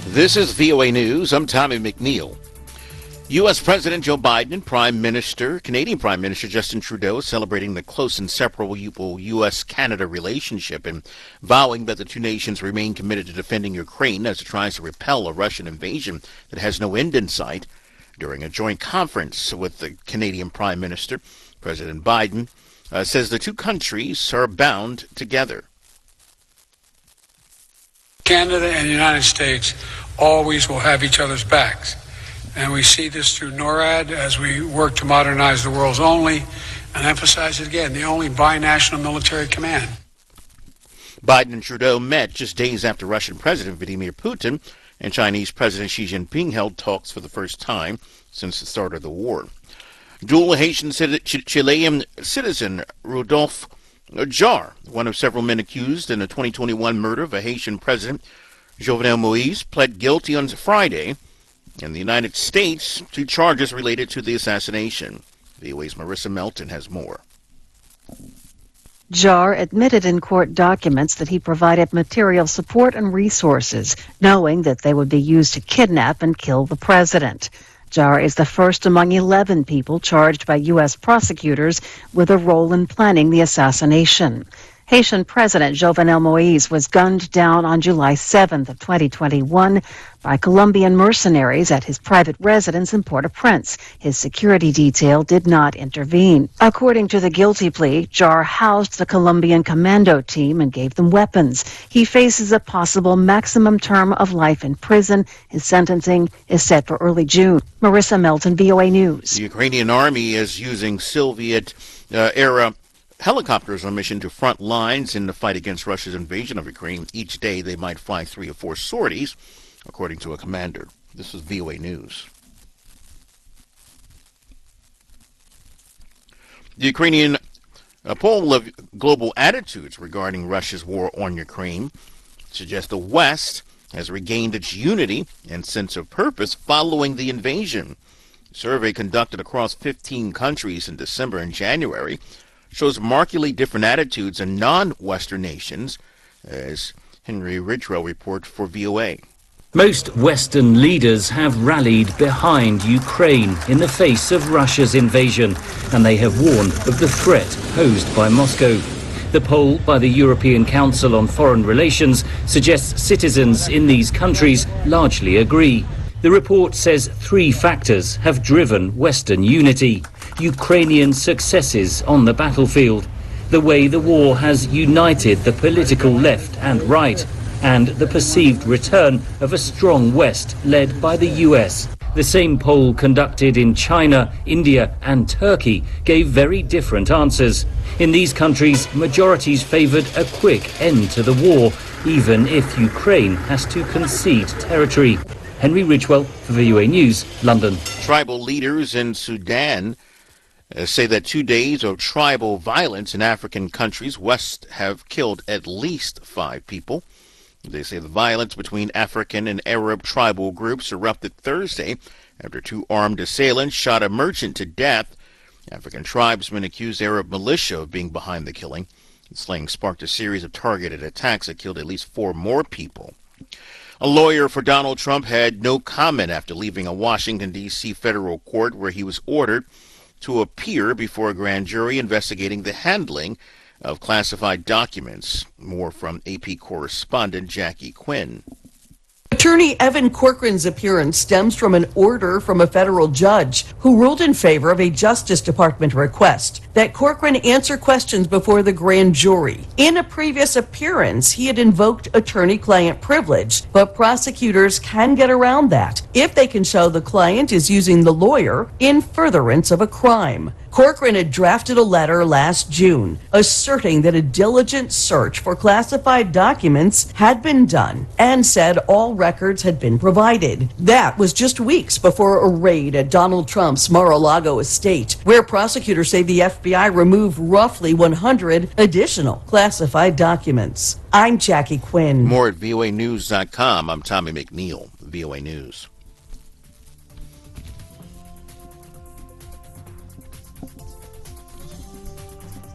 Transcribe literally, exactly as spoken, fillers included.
This is V O A News. I'm Tommy McNeil. U S. President Joe Biden and Prime Minister, Canadian Prime Minister Justin Trudeau celebrating the close, inseparable U S Canada relationship and vowing that the two nations remain committed to defending Ukraine as it tries to repel a Russian invasion that has no end in sight. During a joint conference with the Canadian Prime Minister, President Biden uh, says the two countries are bound together. Canada and the United States always will have each other's backs. And we see this through NORAD as we work to modernize the world's only, and emphasize it again, the only binational military command. Biden and Trudeau met just days after Russian President Vladimir Putin and Chinese President Xi Jinping held talks for the first time since the start of the war. Dual Haitian Chilean citizen Rodolphe Jarre, one of several men accused in the twenty twenty-one murder of a Haitian president, Jovenel Moïse, pled guilty on Friday in the United States to charges related to the assassination. V O A's Marissa Melton has more. Jarre admitted in court documents that he provided material support and resources, knowing that they would be used to kidnap and kill the president. Jarre is the first among eleven people charged by U S prosecutors with a role in planning the assassination. Haitian President Jovenel Moïse was gunned down on July seventh of twenty twenty-one by Colombian mercenaries at his private residence in Port-au-Prince. His security detail did not intervene. According to the guilty plea, Jarre housed the Colombian commando team and gave them weapons. He faces a possible maximum term of life in prison. His sentencing is set for early June. Marissa Melton, V O A News. The Ukrainian army is using Soviet-era uh, helicopters on mission to front lines in the fight against Russia's invasion of Ukraine. Each day they might fly three or four sorties, according to a commander. This is V O A News. The Ukrainian uh, poll of global attitudes regarding Russia's war on Ukraine suggests the West has regained its unity and sense of purpose following the invasion. A survey conducted across fifteen countries in December and January shows markedly different attitudes in non-Western nations, as Henry Ridgwell reports for V O A. Most Western leaders have rallied behind Ukraine in the face of Russia's invasion, and they have warned of the threat posed by Moscow. The poll by the European Council on Foreign Relations suggests citizens in these countries largely agree. The report says three factors have driven Western unity: Ukrainian successes on the battlefield, the way the war has united the political left and right, and the perceived return of a strong West led by the U S. The same poll conducted in China, India and Turkey gave very different answers. In these countries, majorities favored a quick end to the war, even if Ukraine has to concede territory. Henry Ridgwell for V O A News, London. Tribal leaders in Sudan uh, say that two days of tribal violence in African countries west have killed at least five people. They say the violence between African and Arab tribal groups erupted Thursday after two armed assailants shot a merchant to death. African tribesmen accused Arab militia of being behind the killing. The slaying sparked a series of targeted attacks that killed at least four more people. A lawyer for Donald Trump had no comment after leaving a Washington, D C federal court where he was ordered to appear before a grand jury investigating the handling of classified documents. More from A P correspondent Jackie Quinn. Attorney Evan Corcoran's appearance stems from an order from a federal judge who ruled in favor of a Justice Department request that Corcoran answer questions before the grand jury. In a previous appearance, he had invoked attorney-client privilege, but prosecutors can get around that if they can show the client is using the lawyer in furtherance of a crime. Corcoran had drafted a letter last June asserting that a diligent search for classified documents had been done and said all records had been provided. That was just weeks before a raid at Donald Trump's Mar-a-Lago estate, where prosecutors say the F B I removed roughly one hundred additional classified documents. I'm Jackie Quinn. More at V O A news dot com. I'm Tommy McNeil, V O A News.